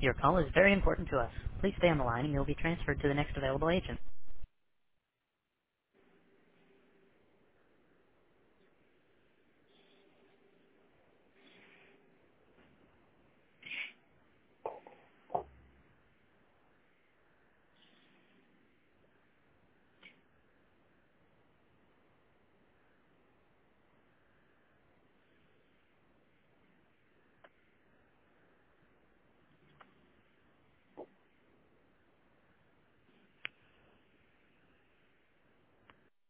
Your call is very important to us. Please stay on the line and you'll be transferred to the next available agent.